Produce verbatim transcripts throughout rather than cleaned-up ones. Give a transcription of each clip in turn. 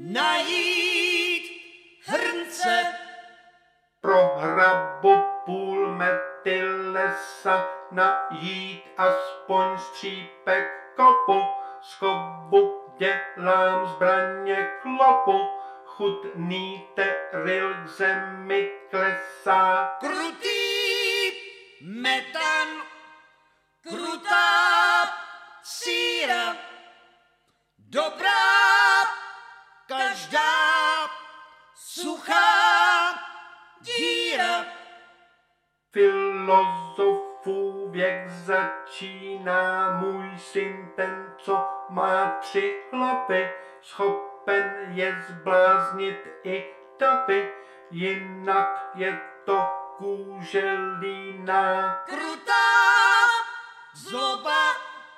najít hrnce. Pro hrabu půl mety lesa najít aspoň střípek kopu. Z chobu dělám zbraně klopu, chutný teryl k zemi klesá. Krutý metan, krutá síra, dobrá každá suchá díra. Filozofů věk začíná, můj syn ten, co má tři hlavy, schopen je zbláznit i davy, jinak je to kůže líná. Krutá zloba,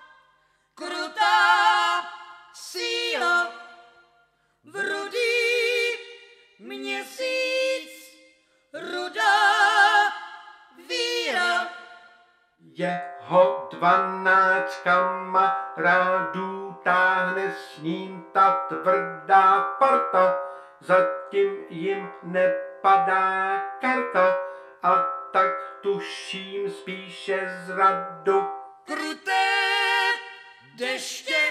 krutá síla, v rudý měsíc rudá víra. Jeho dvanáct kamarádů táhne s ním ta tvrdá parta, zatím jim nepadá karta, a tak tuším spíše zradu. Kruté deště,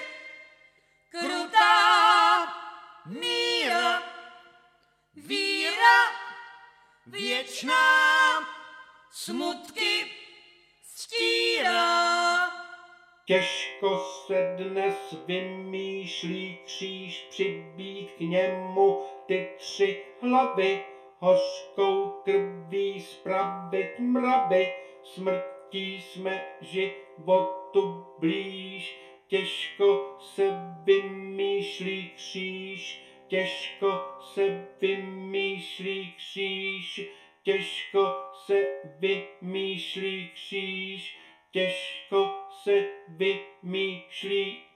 krutá míra, víra věčná smutky stírá. Těžko se dnes vymýšlí kříž, přibít k němu ty tři hlavy, hořkou krví spravit mravy, smrtí jsme životu blíž. Těžko se vymýšlí kříž, těžko se vymýšlí kříž, těžko se vymýšlí kříž, těžko se vymýšlí